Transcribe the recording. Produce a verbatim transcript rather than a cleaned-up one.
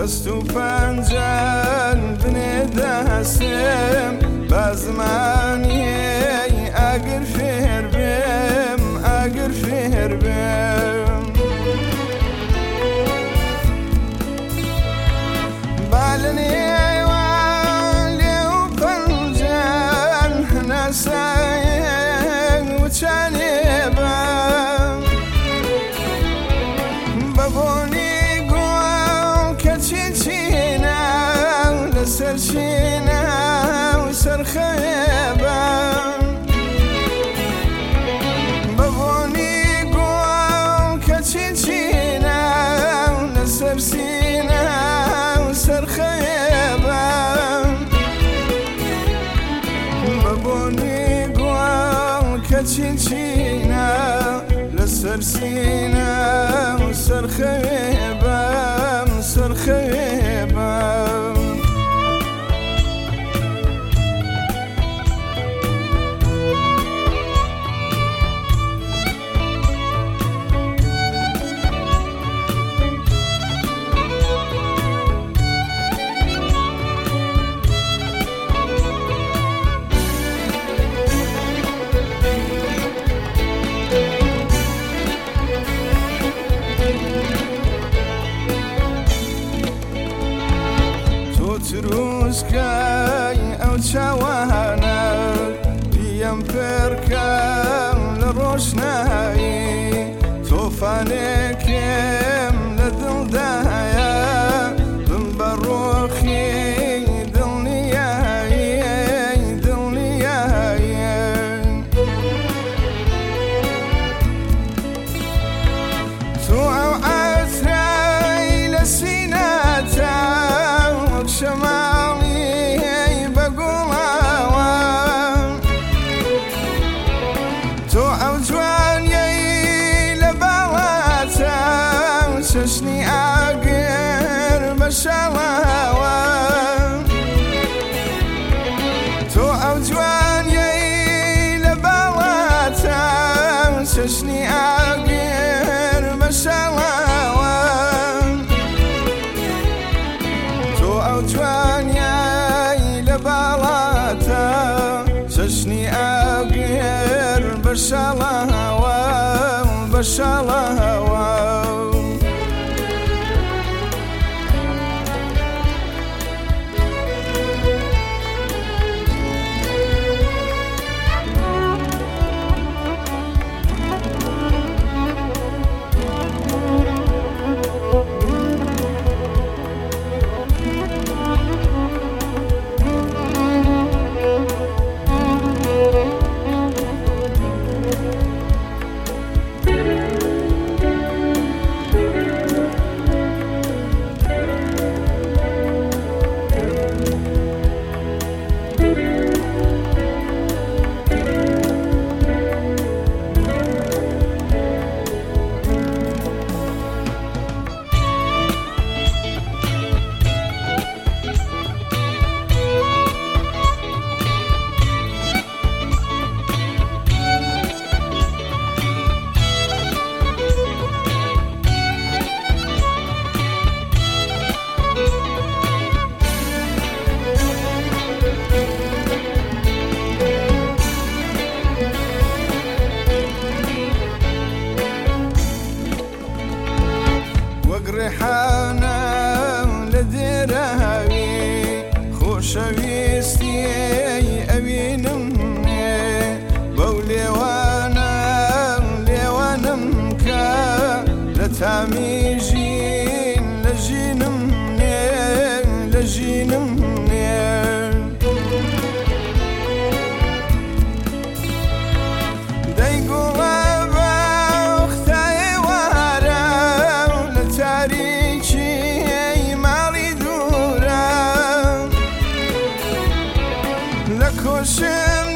دەست و پەنجەن بنێدەسێم بە زمانی ئەگەر فێر بێم ئەگەر فێر بێم با لە نێوان لێ و پەنجەن هەناسایەک وچانێ بەم بە بۆنی گوڵ کە چیچینە لەسەر چینە و سەرخەوێ بەم بە بۆنی گوڵ کە چیچینە لەسەر سینە و سەرخەوێ بەم بە بۆنی گوڵ کە چیچینە لەسەر سینە و سەرخەوێ بەم سەرخەوێ بەم تروسکای ئەو چاوانە پێم پێرکەم لە ڕۆشنایی تۆفانێکم لە دڵدایە بم بە ڕۆخی دڵنیایی دڵنیایی تۆ ئەو ئەترای لە سینەتە وەک شەماڵی بە گوڵاوە تۆ ئەو جوانیەی لە باڵاتە چەشنی ئاگر بە شاڵاوە تۆ ئەو جوانیەی لە باڵاتە چەشنی ئاگر بە شاڵاوە تۆ ئەو جوانیایی لە باڵاتە چەشنی ئاگر بە شاڵاوە بە شاڵاوە ڕێحانە لە دێراوی خۆشەویستی ئەوینم بەو لێوانە لێوانم کە لە تامیژین لە ژینم لە ژینم لە کۆشم